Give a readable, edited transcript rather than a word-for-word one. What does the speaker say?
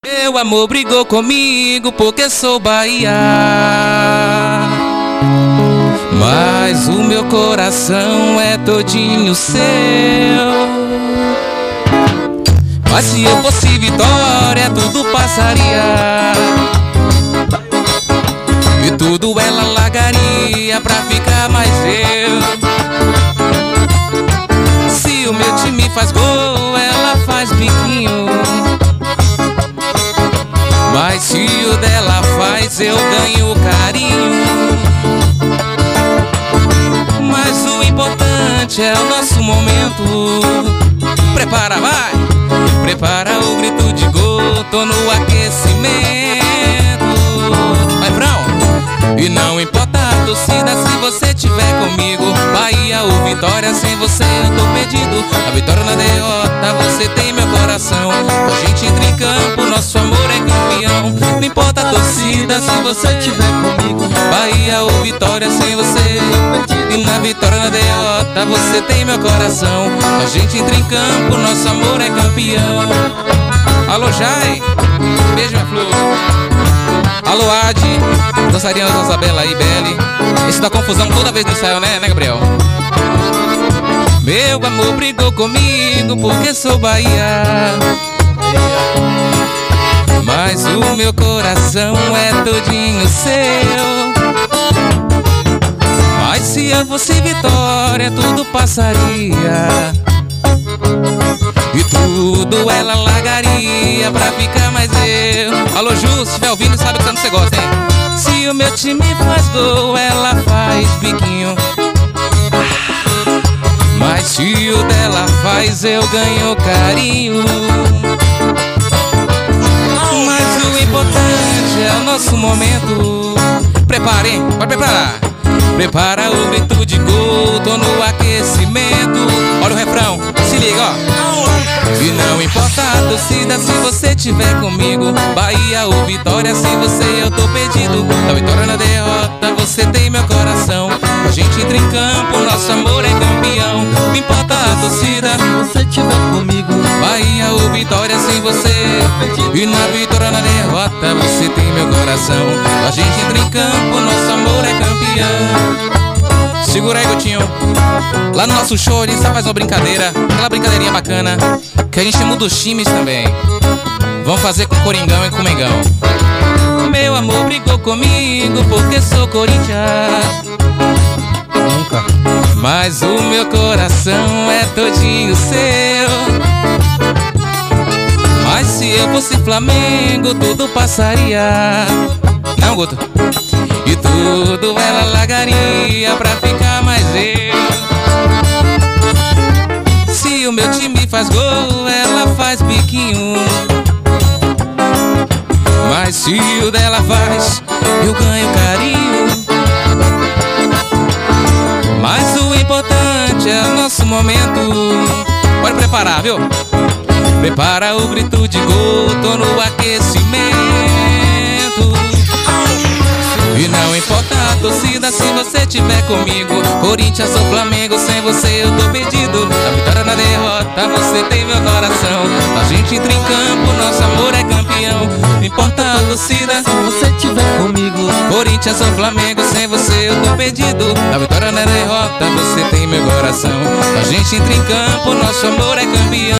Meu amor brigou comigo porque sou Bahia, mas o meu coração é todinho seu. Mas se eu fosse Vitória, tudo passaria e tudo ela largaria pra ficar mais eu. Se o meu time faz gol, ela faz biquinho, mas se o dela faz, eu ganho carinho. Mas o importante é o nosso momento. Prepara, vai! Prepara o grito de gol, tô no aquecimento. Vai, Brão! E não importa a torcida se você tiver comigo. Bahia ou Vitória, sem você eu tô perdido. A vitória na derrota, você tem meu coração. A gente entra em campo, nosso amor é campeão. Não importa a torcida se você tiver comigo. Bahia ou Vitória, sem você e na vitória na derrota, você tem meu coração. A gente entra em campo, nosso amor é campeão. Alô, Jai, beijo, minha flor. Alô, Adi, dançarina da Isabela e Beli. Isso dá confusão toda vez no ensaio, né, Gabriel? Meu amor brigou comigo porque sou Bahia, mas o meu coração é todinho seu. Mas se eu fosse Vitória, tudo passaria e tudo ela largaria pra ficar mais eu. Alô, Ju, se estiver ouvindo, sabe que tanto você gosta, hein? Se o meu time faz gol, ela faz biquinho, mas se o dela faz, eu ganho carinho. Mas o importante é o nosso momento. Prepara, hein? Pode preparar. Prepara o grito de gol, tô no aquecimento. Olha o refrão, se liga, ó. E não importa a torcida se você tiver comigo. Bahia ou Vitória, sem você eu tô perdido. Da vitória na derrota, você tem meu coração. A gente entra em campo, nosso amor é campeão. Não importa a torcida se você tiver comigo. Bahia ou Vitória, sem você e na vitória na derrota, você tem meu coração. A gente entra em campo, nosso amor é campeão. Segura aí, Gotinho. Lá no nosso show a gente só faz uma brincadeira, aquela brincadeirinha bacana, que a gente muda os times também. Vamos fazer com Coringão e com Mengão. Meu amor brigou comigo porque sou Corinthians, Nunca. mas o meu coração é todinho seu. Mas se eu fosse Flamengo, tudo passaria. Não, Guto? E tudo ela largaria pra ficar mais eu. Se o meu time faz gol, ela faz biquinho, mas se o dela faz, eu ganho carinho. Mas o importante é o nosso momento. Pode preparar, viu? Prepara o grito de gol, tô no aquecimento. E não importa a torcida se você tiver comigo. Corinthians ou Flamengo, sem você eu tô perdido. Da vitória na derrota, você tem meu coração. A gente entra em campo, nosso amor é campeão. Não importa a torcida se você tiver comigo. Corinthians ou Flamengo, sem você eu tô perdido. Da vitória na derrota, você tem meu coração. A gente entra em campo, nosso amor é campeão.